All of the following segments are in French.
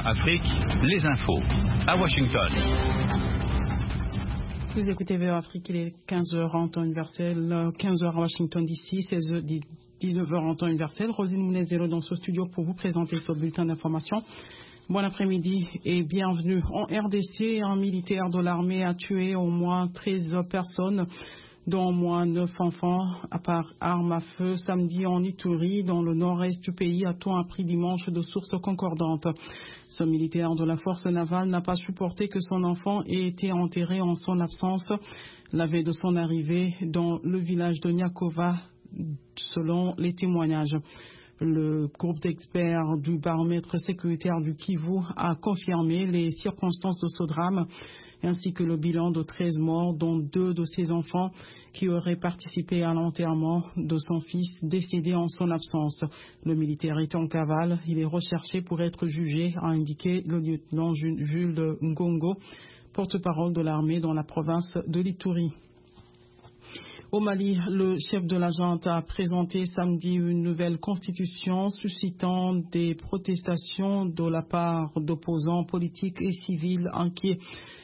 Afrique, les infos. À Washington. Vous écoutez VOA Afrique, il est 15h en temps universel, 15h à Washington DC, 19h en temps universel. Rosine Mounezero dans ce studio pour vous présenter ce bulletin d'information. Bon après-midi et bienvenue. En RDC, un militaire de l'armée a tué au moins 13 personnes, dont au moins 9 enfants, par arme à feu samedi en Ituri, dans le nord-est du pays, a-t-on appris dimanche de sources concordantes. Ce militaire de la force navale n'a pas supporté que son enfant ait été enterré en son absence la veille de son arrivée dans le village de Nyakova, selon les témoignages. Le groupe d'experts du baromètre sécuritaire du Kivu a confirmé les circonstances de ce drame, ainsi que le bilan de 13 morts, dont 2 de ses enfants qui auraient participé à l'enterrement de son fils décédé en son absence. Le militaire est en cavale, il est recherché pour être jugé, a indiqué le lieutenant Jules Ngongo, porte-parole de l'armée dans la province de l'Ituri. Au Mali, le chef de la junte a présenté samedi une nouvelle constitution suscitant des protestations de la part d'opposants politiques et civils inquiets.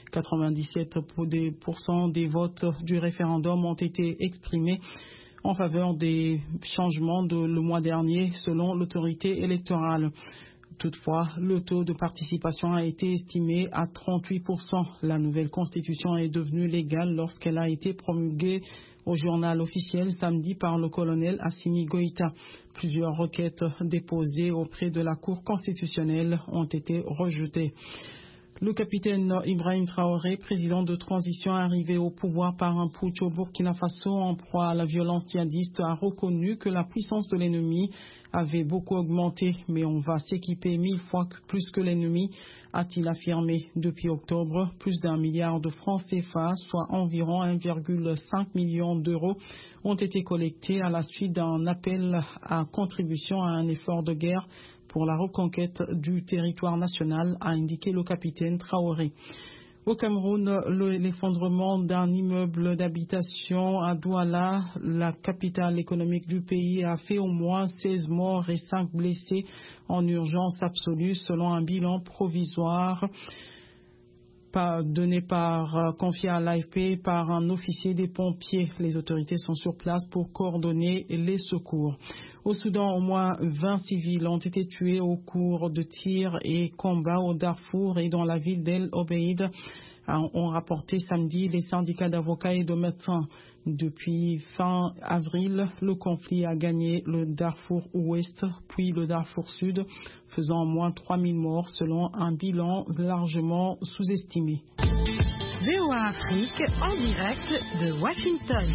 97% des votes du référendum ont été exprimés en faveur des changements le mois dernier, selon l'autorité électorale. Toutefois, le taux de participation a été estimé à 38%. La nouvelle constitution est devenue légale lorsqu'elle a été promulguée au journal officiel samedi par le colonel Assimi Goïta. Plusieurs requêtes déposées auprès de la Cour constitutionnelle ont été rejetées. Le capitaine Ibrahim Traoré, président de transition arrivé au pouvoir par un putsch au Burkina Faso en proie à la violence djihadiste, a reconnu que la puissance de l'ennemi avait beaucoup augmenté, mais on va s'équiper 1000 fois plus que l'ennemi, a-t-il affirmé. Depuis octobre, plus d'1 milliard de francs CFA, soit environ 1,5 million d'euros, ont été collectés à la suite d'un appel à contribution à un effort de guerre pour la reconquête du territoire national, a indiqué le capitaine Traoré. Au Cameroun, l'effondrement d'un immeuble d'habitation à Douala, la capitale économique du pays, a fait au moins 16 morts et 5 blessés en urgence absolue, selon un bilan provisoire confié à l'AFP par un officier des pompiers. Les autorités sont sur place pour coordonner les secours. Au Soudan, au moins 20 civils ont été tués au cours de tirs et combats au Darfour et dans la ville d'El Obeid, ont rapporté samedi les syndicats d'avocats et de médecins. Depuis fin avril, le conflit a gagné le Darfour Ouest, puis le Darfour Sud, faisant au moins 3000 morts selon un bilan largement sous-estimé. VOA Afrique en direct de Washington.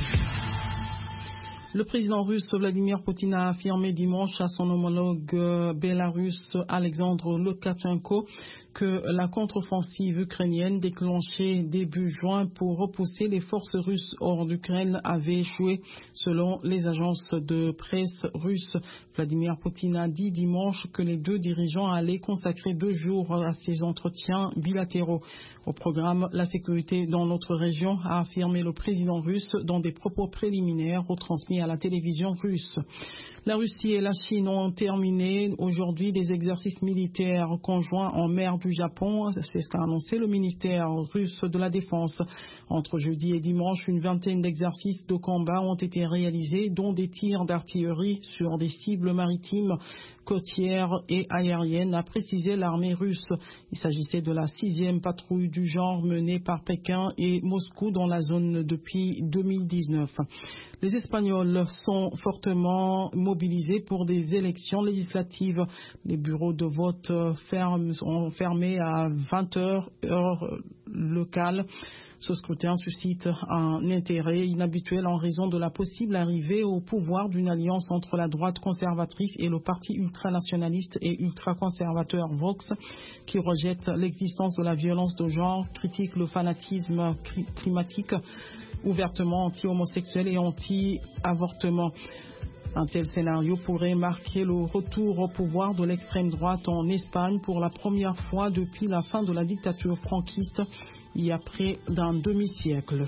Le président russe Vladimir Poutine a affirmé dimanche à son homologue bélarusse Alexandre Loukachenko que la contre-offensive ukrainienne déclenchée début juin pour repousser les forces russes hors d'Ukraine avait échoué, selon les agences de presse russes. Vladimir Poutine a dit dimanche que les deux dirigeants allaient consacrer 2 jours à ces entretiens bilatéraux. Au programme, la sécurité dans notre région, a affirmé le président russe dans des propos préliminaires retransmis à la télévision russe. La Russie et la Chine ont terminé aujourd'hui des exercices militaires conjoints en mer du Japon. C'est ce qu'a annoncé le ministère russe de la Défense. Entre jeudi et dimanche, une vingtaine d'exercices de combat ont été réalisés, dont des tirs d'artillerie sur des cibles maritimes, côtières et aériennes, a précisé l'armée russe. Il s'agissait de la 6e patrouille du genre menée par Pékin et Moscou dans la zone depuis 2019. Les Espagnols sont fortement mobilisés pour des élections législatives. Les bureaux de vote sont fermés à 20h, heure locale. Ce scrutin suscite un intérêt inhabituel en raison de la possible arrivée au pouvoir d'une alliance entre la droite conservatrice et le parti ultranationaliste et ultraconservateur Vox, qui rejette l'existence de la violence de genre, critique le fanatisme climatique, ouvertement anti-homosexuel et anti-avortement. Un tel scénario pourrait marquer le retour au pouvoir de l'extrême droite en Espagne pour la première fois depuis la fin de la dictature franquiste, il y a près d'un demi-siècle.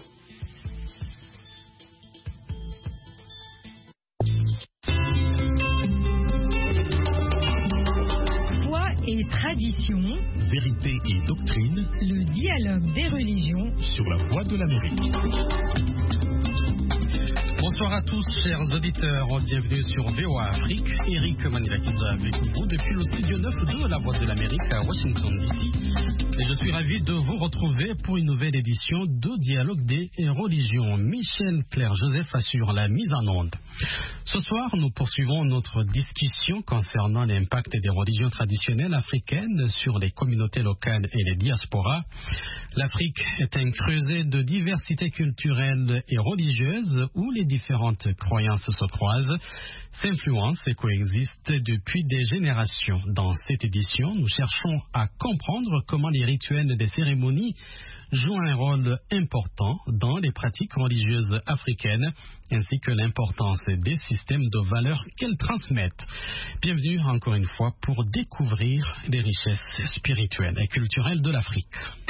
Voix et et traditions, vérité et doctrine, le dialogue des religions sur la voie de l'Amérique. Bonsoir à tous, chers auditeurs. Bienvenue sur VOA Afrique. Eric Manilakida avec vous depuis le studio 9 de la Voix de l'Amérique à Washington DC. Et je suis ravi de vous retrouver pour une nouvelle édition de Dialogue des religions. Michel Claire-Joseph assure la mise en onde. Ce soir, nous poursuivons notre discussion concernant l'impact des religions traditionnelles africaines sur les communautés locales et les diasporas. L'Afrique est un creuset de diversité culturelle et religieuse où les différentes croyances se croisent, s'influencent et coexistent depuis des générations. Dans cette édition, nous cherchons à comprendre comment les rituels des cérémonies jouent un rôle important dans les pratiques religieuses africaines, ainsi que l'importance des systèmes de valeurs qu'elles transmettent. Bienvenue encore une fois pour découvrir les richesses spirituelles et culturelles de l'Afrique.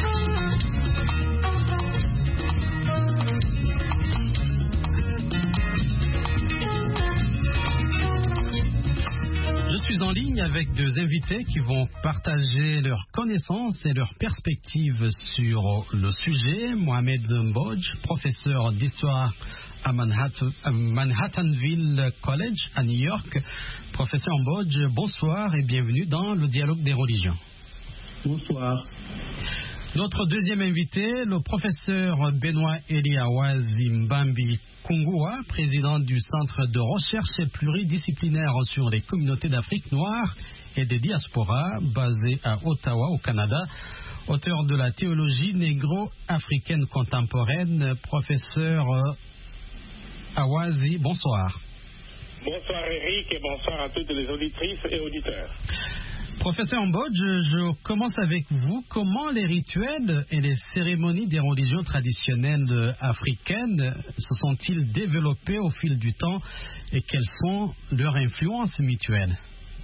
Je suis en ligne avec deux invités qui vont partager leurs connaissances et leurs perspectives sur le sujet. Mohamed Mbodj, professeur d'histoire à Manhattanville College à New York. Professeur Mbodj, bonsoir et bienvenue dans le dialogue des religions. Bonsoir. Notre deuxième invité, le professeur Benoît Eliawa Zimbambi Kungua, président du Centre de recherche pluridisciplinaire sur les communautés d'Afrique noire et des diasporas, basé à Ottawa, au Canada, auteur de la théologie négro-africaine contemporaine. Professeur Awazi, bonsoir. Bonsoir Eric et bonsoir à toutes les auditrices et auditeurs. Professeur Mbodj, je commence avec vous. Comment les rituels et les cérémonies des religions traditionnelles africaines se sont-ils développés au fil du temps et quelles sont leurs influences mutuelles?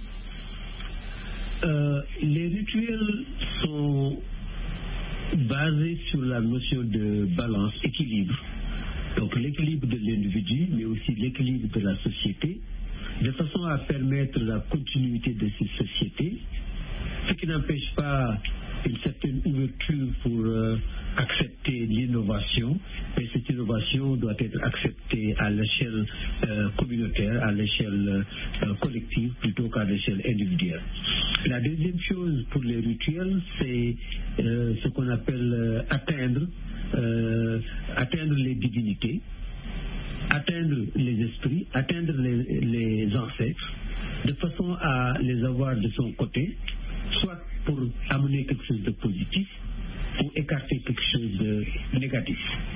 Les rituels sont basés sur la notion de balance, équilibre. Donc l'équilibre de l'individu, mais aussi l'équilibre de la société, de façon à permettre la continuité de ces sociétés, ce qui n'empêche pas une certaine ouverture pour accepter l'innovation, mais cette innovation doit être acceptée à l'échelle communautaire, à l'échelle collective, plutôt qu'à l'échelle individuelle. La deuxième chose pour les rituels, c'est ce qu'on appelle atteindre les divinités, atteindre les esprits, atteindre les ancêtres, de façon à les avoir de son côté, soit pour amener quelque chose de positif ou écarter quelque chose de négatif.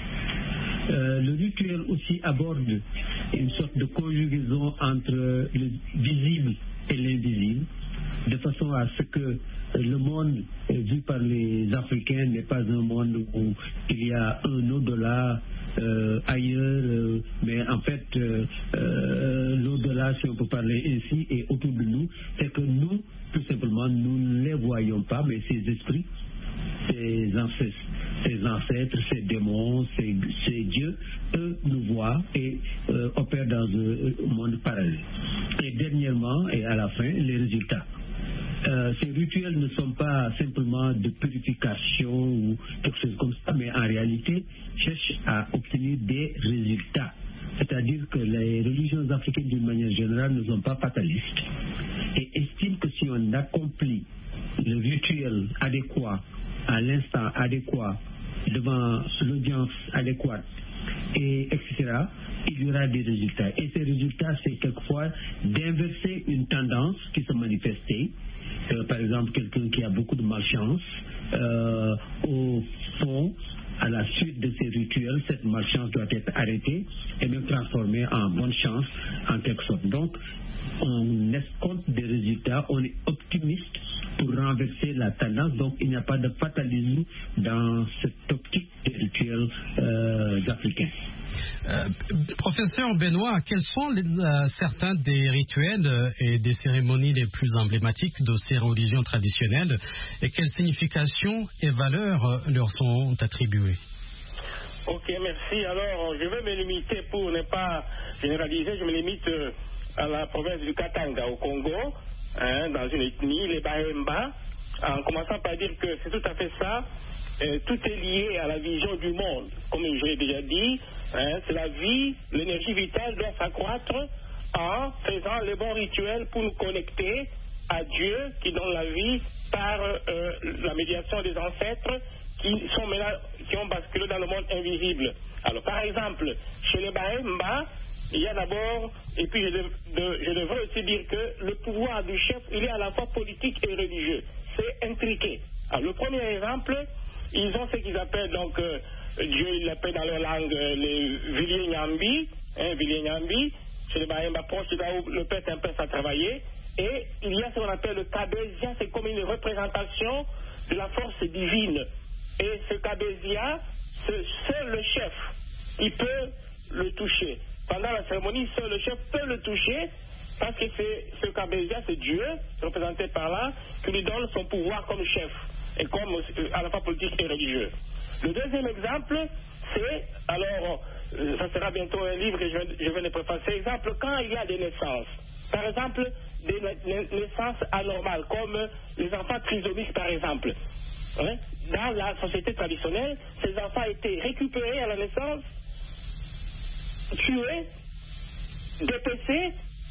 Le rituel aussi aborde une sorte de conjugaison entre le visible et l'invisible, de façon à ce que le monde vu par les Africains n'est pas un monde où il y a un au-delà ailleurs, mais en fait l'au-delà, si on peut parler ainsi, est autour de nous. C'est que nous, tout simplement, nous ne les voyons pas, mais ces esprits, ces ancêtres, ces démons, ces dieux, eux nous voient et opèrent dans un monde parallèle. Et dernièrement, et à la fin, les résultats. Ces rituels ne sont pas simplement de purification ou quelque chose comme ça, mais en réalité cherchent à obtenir des résultats. C'est-à-dire que les religions africaines d'une manière générale ne sont pas fatalistes et estiment que si on accomplit le rituel adéquat à l'instant adéquat devant l'audience adéquate et etc., il y aura des résultats. Et ces résultats, c'est quelquefois d'inverser une tendance qui se manifestait. Par exemple, quelqu'un qui a beaucoup de malchance, au fond, à la suite de ces rituels, cette malchance doit être arrêtée et même transformée en bonne chance, en quelque sorte. Donc, on escompte des résultats, on est optimiste pour renverser la tendance. Donc, il n'y a pas de fatalisme dans cette optique des rituels africains. Professeur Benoît, quels sont certains des rituels et des cérémonies les plus emblématiques de ces religions traditionnelles et quelles significations et valeurs leur sont attribuées? Ok, merci. Alors, je vais me limiter, pour ne pas généraliser, je me limite à la province du Katanga, au Congo, dans une ethnie, les Bahemba, en commençant par dire que c'est tout à fait ça. Tout est lié à la vision du monde. Comme je l'ai déjà dit, c'est la vie, l'énergie vitale doit s'accroître en faisant les bons rituels pour nous connecter à Dieu qui donne la vie par la médiation des ancêtres qui ont basculé dans le monde invisible. Alors par exemple, chez les Bahemba, il y a d'abord, et puis je devrais aussi dire que le pouvoir du chef, il est à la fois politique et religieux. C'est intriqué. Alors le premier exemple, ils ont ce qu'ils appellent donc, Dieu il l'appelle dans leur langue les Vilier Nyambi, chez les Bahemba proches, où le père t'impesse à travailler. Et il y a ce qu'on appelle le Kabezia, c'est comme une représentation de la force divine. Et ce Kabezia, seul le chef, il peut le toucher. Pendant la cérémonie, seul le chef peut le toucher, parce que ce Kabezia, c'est Dieu, représenté par là, qui lui donne son pouvoir comme chef, et comme à la fois politique et religieux. Le deuxième exemple, c'est, alors, ça sera bientôt un livre que je vais le préfacer, exemple, quand il y a des naissances. Par exemple, des naissances anormales, comme les enfants trisomiques, par exemple. Dans la société traditionnelle, ces enfants étaient récupérés à la naissance, tués, dépecés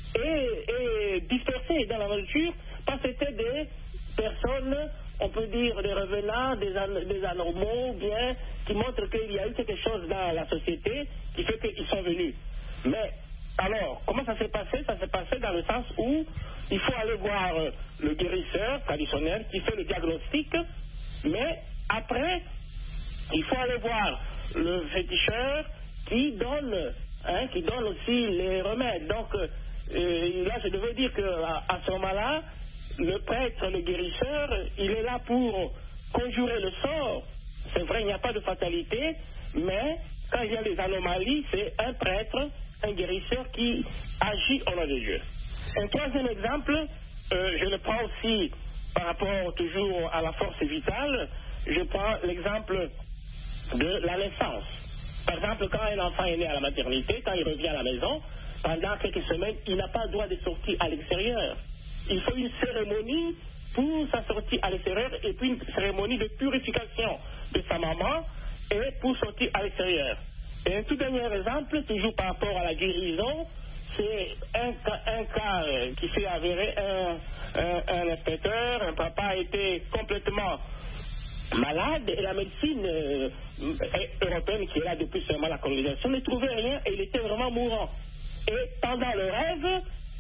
et dispersés dans la nature, parce que c'était des personnes, on peut dire des revenants, des anormaux, bien, qui montrent qu'il y a eu quelque chose dans la société qui fait qu'ils sont venus. Mais alors, comment ça s'est passé? Ça s'est passé dans le sens où il faut aller voir le guérisseur traditionnel qui fait le diagnostic, mais après, il faut aller voir le féticheur qui donne aussi les remèdes. Donc, là, je devais dire qu'à ce moment-là, le prêtre, le guérisseur, il est là pour conjurer le sort. C'est vrai, il n'y a pas de fatalité, mais quand il y a des anomalies, c'est un prêtre, un guérisseur qui agit au nom de Dieu. Un troisième exemple, je le prends aussi par rapport toujours à la force vitale, je prends l'exemple de la naissance. Par exemple, quand un enfant est né à la maternité, quand il revient à la maison, pendant quelques semaines, il n'a pas le droit de sortir à l'extérieur. Il faut une cérémonie pour sa sortie à l'extérieur et puis une cérémonie de purification de sa maman et pour sortir à l'extérieur. Et un tout dernier exemple, toujours par rapport à la guérison, c'est un cas qui s'est avéré, un inspecteur, un papa a été complètement malade et la médecine européenne qui est là depuis seulement la colonisation ne trouvait rien et il était vraiment mourant. Et pendant le rêve,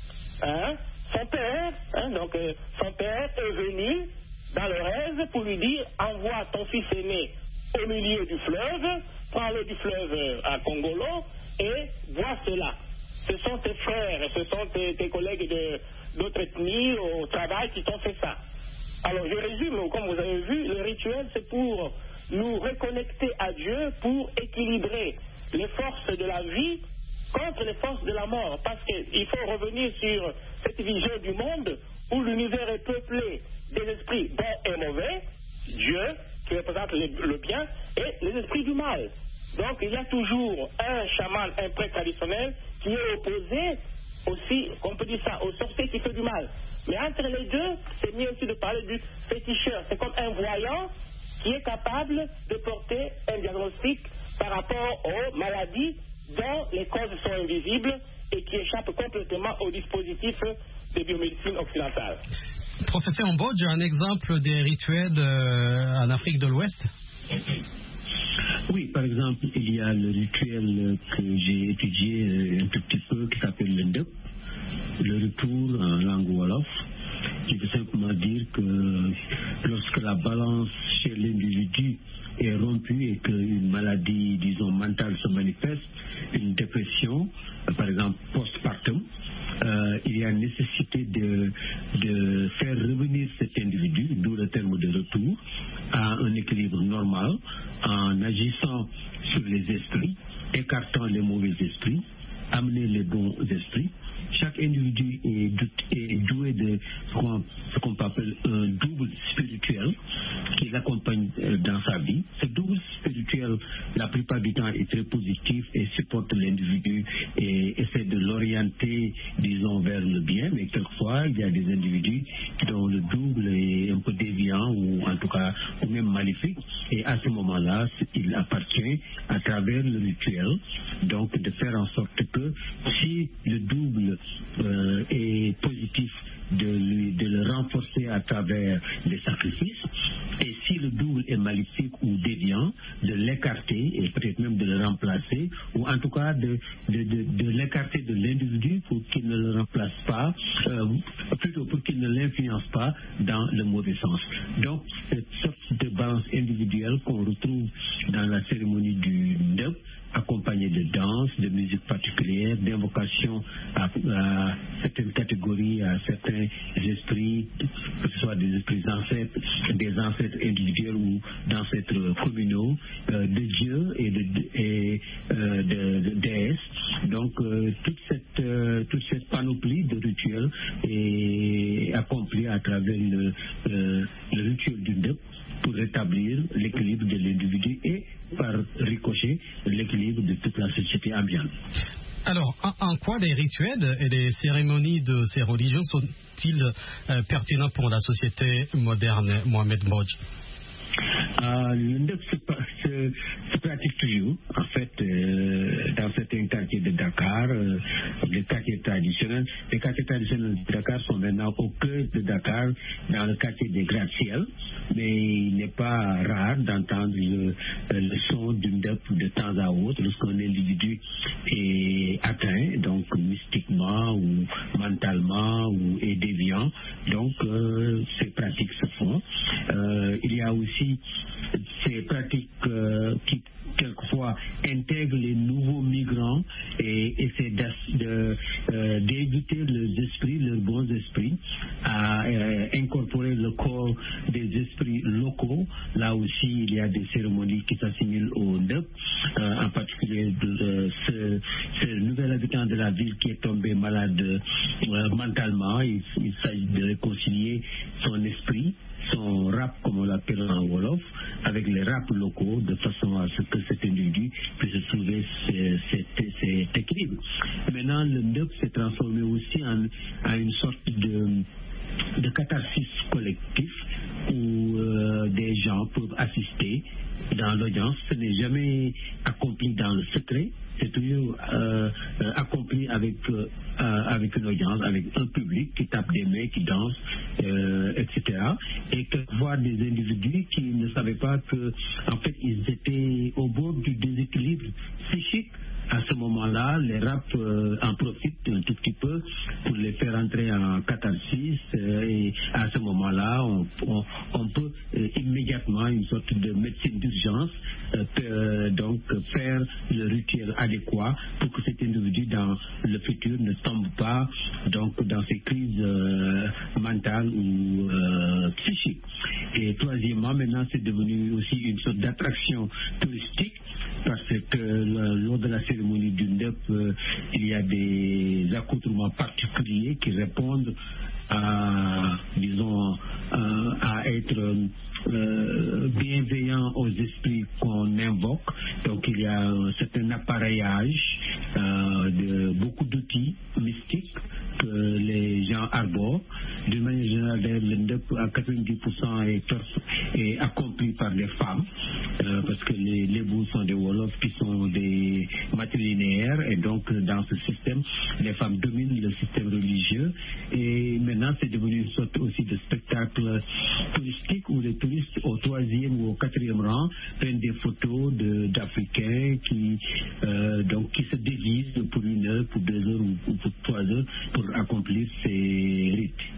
son père est venu dans le rêve pour lui dire envoie ton fils aîné au milieu du fleuve, prends-le du fleuve à Congolo et vois cela. Ce sont tes frères, ce sont tes collègues d'autres ethnies au travail qui t'ont fait ça. Alors je résume, comme vous avez vu, le rituel c'est pour nous reconnecter à Dieu, pour équilibrer les forces de la vie contre les forces de la mort, parce qu'il faut revenir sur cette vision du monde où l'univers est peuplé des esprits bons et mauvais, Dieu qui représente le bien, et les esprits du mal. Donc il y a toujours un chaman, un prêtre traditionnel qui est opposé aussi, on peut dire ça, au sorcier qui fait du mal. Mais entre les deux, c'est mieux aussi de parler du féticheur. C'est comme un voyant qui est capable de porter un diagnostic par rapport aux maladies dont les causes sont invisibles et qui échappent complètement au dispositif de biomédecine occidentale. Professeur Mbodj, un exemple des rituels en Afrique de l'Ouest? Oui, par exemple, il y a le rituel que j'ai étudié un tout petit peu qui s'appelle le Ndep, le retour en langue Wolof. Je veux simplement dire que lorsque la balance chez l'individu est rompue et qu'une maladie, disons, mentale se manifeste, une dépression, par exemple postpartum, il y a nécessité de faire revenir cet individu, d'où le terme de retour, à un équilibre normal, en agissant sur les esprits, écartant les mauvais esprits, amener les bons esprits. Chaque individu est doué de ce qu'on appelle un double spirituel qui l'accompagne dans sa vie. Ce double spirituel, la plupart du temps, est très positif et supporte l'individu et essaie de l'orienter orientés, disons, vers le bien, mais quelquefois, il y a des individus dont le double est un peu déviant ou en tout cas ou même maléfique. Et à ce moment-là, il appartient à travers le rituel, donc de faire en sorte que si le double est positif, de le renforcer à travers les sacrifices, et si le double est maléfique ou déviant, de l'écarter et peut-être même de le remplacer, ou en tout cas de l'écarter de l'individu pour qu'il ne le remplace pas, plutôt pour qu'il ne l'influence pas dans le mauvais sens. Donc cette sorte de balance individuelle qu'on retrouve dans la cérémonie du Ndeup, accompagné de danse, de musique particulière, d'invocation à certaines catégories, à certains esprits, que ce soit des esprits ancêtres, des ancêtres individuels ou d'ancêtres communaux, de dieux et de déesses. Donc toute cette panoplie de rituels est accomplie à travers le rituel du Ndeup pour rétablir l'équilibre de l'individu et par ricochet l'équilibre de toute la société ambiante. Alors, en quoi les rituels et les cérémonies de ces religions sont-ils pertinents pour la société moderne, Mohamed Mbodj? Le Ndeup se pratique toujours, en fait, dans certains quartiers de Dakar, les quartiers traditionnels. Les quartiers traditionnels de Dakar sont maintenant au cœur de Dakar, dans le quartier des gratte-ciel, mais il n'est pas rare d'entendre le son du Ndeup de temps à autre lorsqu'un individu est atteint, donc mystiquement ou mentalement ou est déviant. Donc, ces pratiques se font. Il y a aussi ces pratiques qui quelquefois intègrent les nouveaux migrants et essaient d'éviter leurs bons esprits à incorporer le corps des esprits locaux. Là aussi, il y a des cérémonies qui s'assimilent au Ndeup, en particulier ce nouvel habitant de la ville qui est tombé malade mentalement. Il s'agit de réconcilier son esprit, son rap, comme on l'appelle en Wolof, avec les raps locaux, de façon à ce que cet individu puisse trouver cet équilibre. Maintenant, le Ndeup s'est transformé aussi en une sorte de catharsis collectif où des gens peuvent assister dans l'audience. Ce n'est jamais accompli dans le secret, c'est toujours accompli avec une audience, avec un public qui tape des mains, qui danse, etc. Et que voir des individus qui ne savaient pas que, en fait, ils étaient au bord du déséquilibre psychique. À ce moment-là, les raps en profitent un tout petit peu pour les faire entrer en catharsis et à ce moment-là, on peut immédiatement, une sorte de médecine d'urgence, donc faire le rituel adéquat pour que cet individu dans le futur ne tombe pas donc dans ces crises mentales ou psychiques. Et troisièmement, maintenant, c'est devenu aussi une sorte d'attraction touristique parce que lors de la cérémonie du Ndeup, il y a des accoutrements particuliers qui répondent à, disons, à être bienveillant aux esprits qu'on invoque. Donc il y a un certain appareillage de beaucoup d'outils mystiques que les gens arborent. D'une manière générale, le Ndeup à 90% est accompli par des femmes, parce que les bouts sont des Wolofs qui sont des matrilinéaires, et donc dans ce système, les femmes dominent le système religieux. Et maintenant, c'est devenu une sorte aussi de spectacle touristique où les touristes au 3e ou au 4e rang prennent des photos d'Africains qui se déguisent pour 1 heure, pour 2 heures ou pour 3 heures pour accomplir ces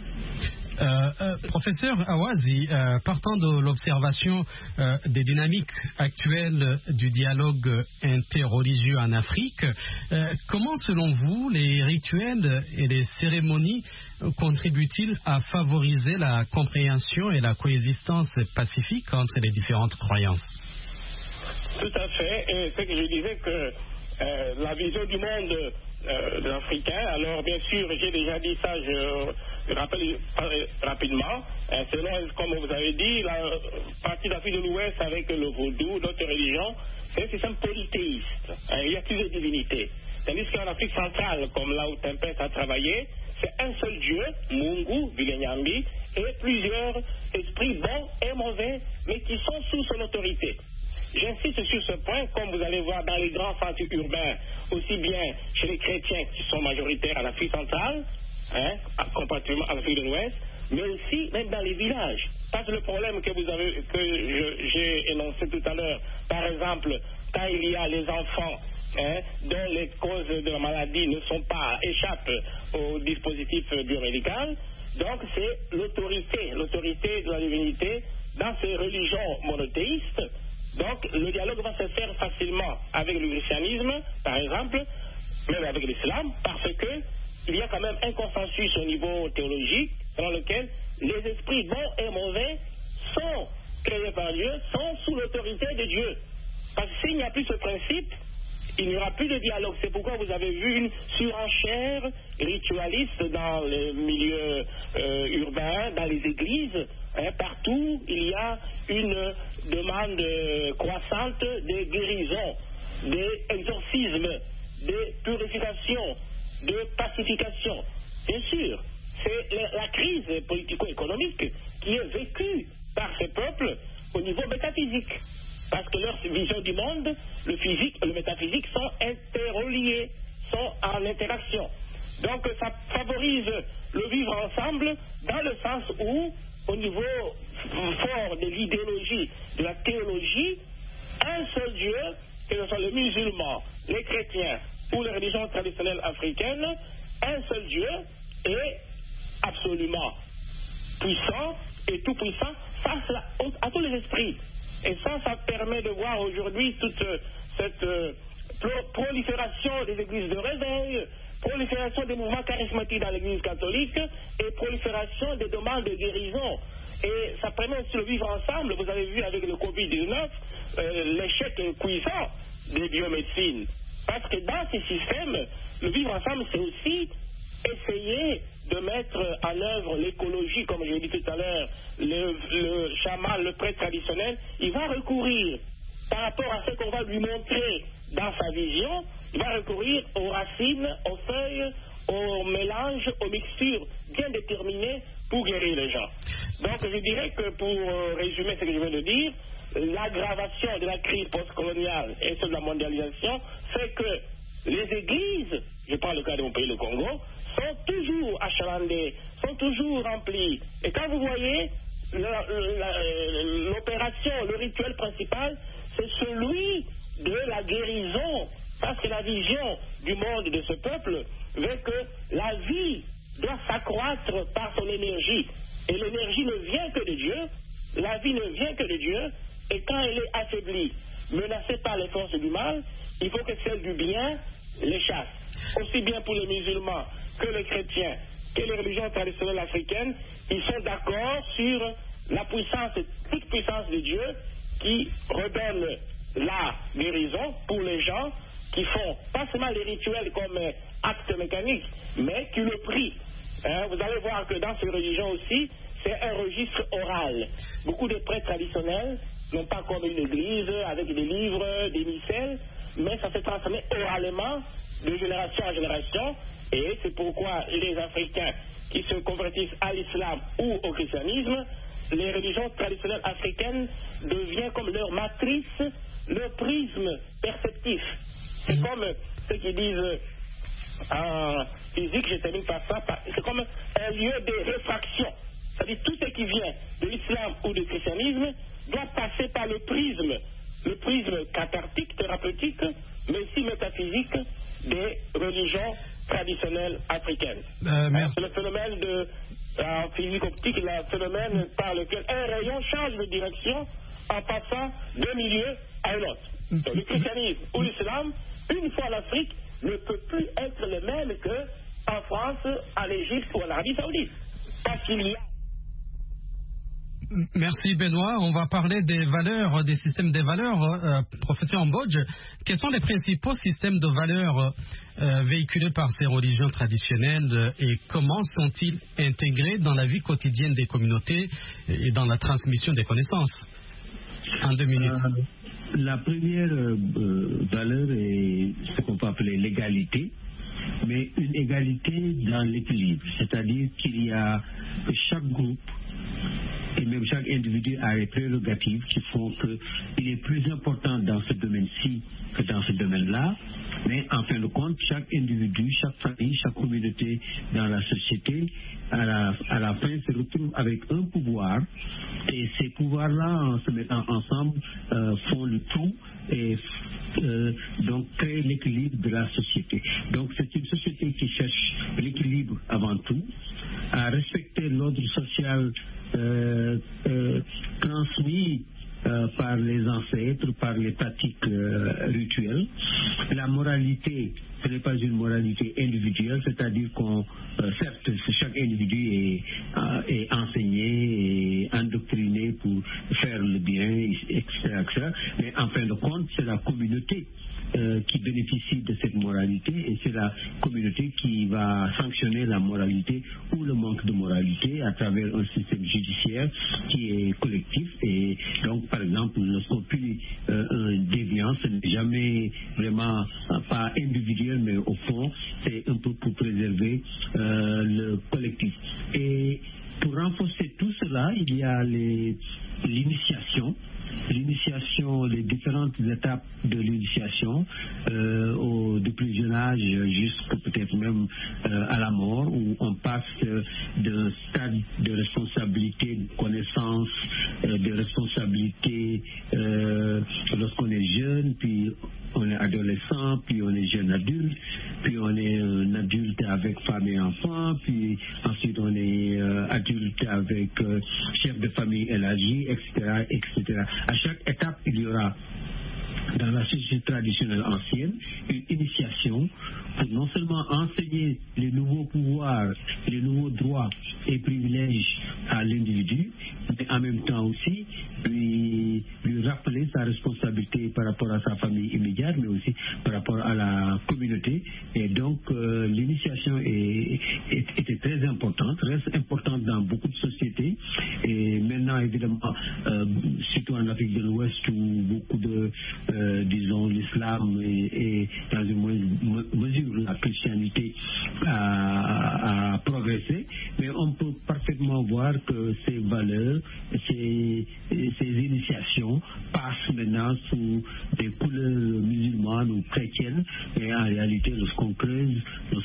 rites. Professeur Awazi, partant de l'observation des dynamiques actuelles du dialogue interreligieux en Afrique, comment selon vous les rituels et les cérémonies contribuent-ils à favoriser la compréhension et la coexistence pacifique entre les différentes croyances? Tout à fait, et c'est que je disais que la vision du monde de l'Africain, alors bien sûr, j'ai déjà dit ça, je rappelle rapidement, selon, comme vous avez dit, la partie d'Afrique de l'Ouest avec le vaudou, d'autres religions, c'est un système polythéiste. Il y a plusieurs divinités. Tandis qu'en Afrique centrale, comme là où Tempest a travaillé, c'est un seul Dieu, Mungu, Vilenyambi, et plusieurs esprits bons et mauvais, mais qui sont sous son autorité. J'insiste sur ce point, comme vous allez voir dans les grands centres urbains, aussi bien chez les chrétiens qui sont majoritaires en Afrique centrale, comparativement à l'Afrique de l'Ouest, mais aussi même dans les villages. Parce que le problème que j'ai énoncé tout à l'heure, par exemple, quand il y a les enfants dont les causes de la maladie échappent au dispositif biomédical, donc c'est l'autorité de la divinité dans ces religions monothéistes. Donc le dialogue va se faire facilement avec le christianisme, par exemple, même avec l'islam, parce que il y a quand même un consensus au niveau théologique selon lequel les esprits bons et mauvais sont créés par Dieu, sont sous l'autorité de Dieu. Parce que s'il n'y a plus ce principe, il n'y aura plus de dialogue. C'est pourquoi vous avez vu une surenchère ritualiste dans les milieux urbains, dans les églises. Partout, il y a une demande croissante des guérisons, des exorcismes, des purifications, de pacification. Bien sûr, c'est la crise politico-économique qui est vécue par ces peuples au niveau métaphysique. Parce que leur vision du monde, le physique et le métaphysique sont interreliés, sont en interaction. Donc ça favorise le vivre ensemble dans le sens où, au niveau fort de l'idéologie, de la théologie, un seul Dieu, que ce soit les musulmans, les chrétiens ou les religions traditionnelles africaines, un seul Dieu est absolument puissant et tout puissant face à tous les esprits. Et ça permet de voir aujourd'hui toute cette prolifération des églises de réveil, prolifération des mouvements charismatiques dans l'église catholique et prolifération des demandes de guérison. Et ça permet aussi de vivre ensemble. Vous avez vu avec le Covid-19 l'échec cuisant des biomédecines. Parce que dans ces systèmes, le vivre ensemble, c'est aussi essayer de mettre en œuvre l'écologie, comme je l'ai dit tout à l'heure. Le chaman, le prêtre traditionnel, il va recourir, par rapport à ce qu'on va lui montrer dans sa vision, il va recourir aux racines, aux feuilles, aux mélanges, aux mixtures bien déterminées pour guérir les gens. Donc je dirais que pour résumer ce que je viens de dire, l'aggravation de la crise postcoloniale et celle de la mondialisation fait que les églises, je prends le cas de mon pays, le Congo, sont toujours achalandées, sont toujours remplies. Et quand vous voyez l'opération, le rituel principal, c'est celui de la guérison. Parce que la vision du monde de ce peuple veut que la vie doit s'accroître par son énergie. Et l'énergie ne vient que de Dieu, la vie ne vient que de Dieu, et quand elle est affaiblie, menacée par les forces du mal, il faut que celle du bien les chasse. Aussi bien pour les musulmans que les chrétiens, que les religions traditionnelles africaines, ils sont d'accord sur la puissance, toute puissance de Dieu qui redonne la guérison pour les gens qui font pas seulement les rituels comme actes mécaniques, mais qui le prient. Vous allez voir que dans ces religions aussi, c'est un registre oral. Beaucoup de prêtres traditionnels n'ont pas comme une église avec des livres, des missels, mais ça s'est transformé oralement de génération en génération, et c'est pourquoi les Africains qui se convertissent à l'islam ou au christianisme, les religions traditionnelles africaines deviennent comme leur matrice, leur prisme perceptif. C'est comme ceux qui disent en physique, je termine par ça, c'est comme un lieu de réfraction. C'est-à-dire tout ce qui vient de l'islam ou du christianisme doit passer par le prisme cathartique, thérapeutique, mais aussi métaphysique des religions traditionnelles africaines. C'est le phénomène de physique optique, le phénomène par lequel un rayon change de direction en passant d'un milieu à un autre. Donc, le christianisme ou l'islam, une fois l'Afrique, ne peut plus être le même qu'en France, en Égypte ou en Arabie Saoudite. Parce qu'il y a... Merci Benoît. On va parler des valeurs, des systèmes des valeurs. Professeur Mbodj, quels sont les principaux systèmes de valeurs véhiculés par ces religions traditionnelles et comment sont-ils intégrés dans la vie quotidienne des communautés et dans la transmission des connaissances? En 2 minutes. La première valeur est ce qu'on peut appeler l'égalité, mais une égalité dans l'équilibre, c'est-à-dire qu'il y a chaque groupe et même chaque individu a des prérogatives qui font qu'il est plus important dans ce domaine-ci que dans ce domaine-là. Mais en fin de compte, chaque individu, chaque famille, chaque communauté dans la société, à la fin, se retrouve avec un pouvoir. Et ces pouvoirs-là, en se mettant ensemble, font le tout et donc créent l'équilibre de la société. Donc c'est une société qui cherche l'équilibre avant tout, à respecter l'ordre social transmis par les ancêtres, par les pratiques rituelles. La moralité, ce n'est pas une moralité individuelle, c'est-à-dire qu'on, certes, chaque individu est enseigné et endoctriné pour faire le bien, etc., mais en fin de compte, c'est la communauté qui bénéficie de cette moralité et c'est la communauté qui va sanctionner la moralité ou le manque de moralité à travers un système judiciaire qui est collectif. Et donc, par exemple, lorsqu'on punit un déviant, ce n'est jamais vraiment pas individuel, mais au fond, c'est un peu pour préserver le collectif. Et pour renforcer tout cela, il y a l'initiation, les différentes étapes de l'initiation du plus jeune âge jusqu'à peut-être même à la mort, où on passe d'un stade de responsabilité, de connaissance, de responsabilité lorsqu'on est jeune, puis on est adolescent, puis on est jeune adulte, puis on est un adulte avec femme et enfant, puis ensuite on est adulte avec chef de famille élargi, etc., etc. À chaque étape, il y aura dans la société traditionnelle ancienne une initiation pour non seulement enseigner les nouveaux pouvoirs, les nouveaux droits et privilèges à l'individu, mais en même temps aussi lui rappeler sa responsabilité par rapport à sa famille immédiate, mais aussi par rapport à la communauté. Et donc l'initiation était très importante, reste importante dans beaucoup de sociétés. Et maintenant, évidemment, surtout en Afrique de l'Ouest, où beaucoup de disons l'islam et dans une mesure la chrétienté a progressé, mais on peut parfaitement voir que ces valeurs, ces initiations passent maintenant sous des couleurs musulmanes ou chrétiennes, et en réalité lorsqu'on creuse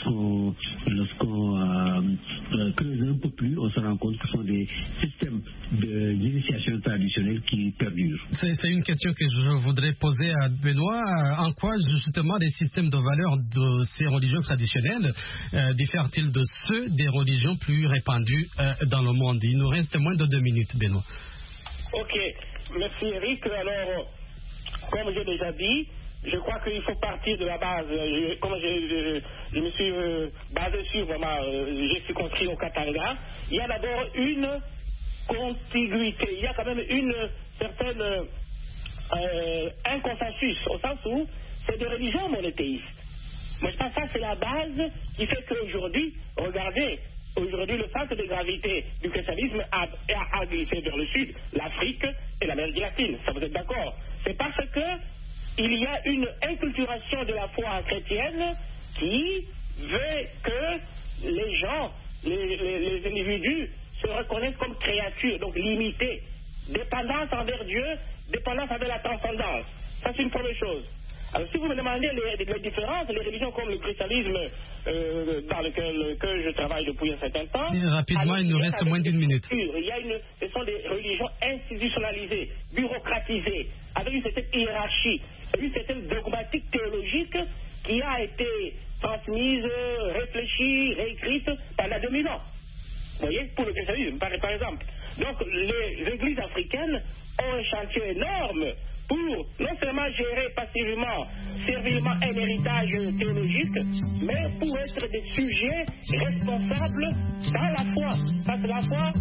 un peu plus, on se rend compte que ce sont des systèmes d'initiation traditionnelle qui perdurent. C'est une question que je voudrais poser à Benoît. En quoi justement les systèmes de valeurs de ces religions traditionnelles diffèrent-ils de ceux des religions plus répandues dans le monde? Il nous reste moins de 2 minutes, Benoît. Ok, merci Eric. Alors, comme j'ai déjà dit, je crois qu'il faut partir de la base. Comme je me suis basé sur vraiment, j'ai circonscrit au Katanga. Il y a d'abord une contiguïté, il y a quand même une certaine un consensus, au sens où c'est des religions monothéistes. Moi je pense que ça c'est la base qui fait qu'aujourd'hui, regardez, aujourd'hui le centre de gravité du christianisme a glissé vers le sud, l'Afrique et l'Amérique latine, ça vous êtes d'accord? C'est parce que il y a une inculturation de la foi chrétienne qui veut que les gens, les individus se reconnaissent comme créatures, donc limitées, dépendance envers Dieu, dépendance envers la transcendance. Ça c'est une première chose. Alors si vous me demandez les différences, les religions comme le christianisme dans lequel je travaille depuis un certain temps... Et rapidement, il nous reste moins d'1 minute. Ce sont des religions institutionnalisées, bureaucratisées, avec une certaine hiérarchie, une certaine dogmatique théologique qui a été transmise, réfléchie, réécrite pendant 2000 ans. Vous voyez, pour le christianisme, par exemple. Donc, les églises africaines ont un chantier énorme pour non seulement gérer passivement, servilement un héritage théologique, mais pour être des sujets responsables dans la foi. Parce que la foi...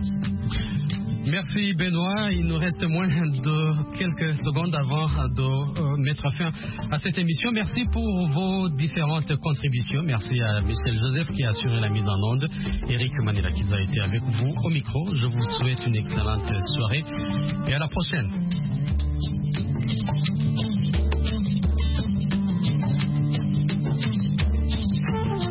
Merci Benoît, il nous reste moins de quelques secondes avant de mettre fin à cette émission. Merci pour vos différentes contributions. Merci à Michel Joseph qui a assuré la mise en onde. Eric Manilakiza a été avec vous au micro. Je vous souhaite une excellente soirée et à la prochaine.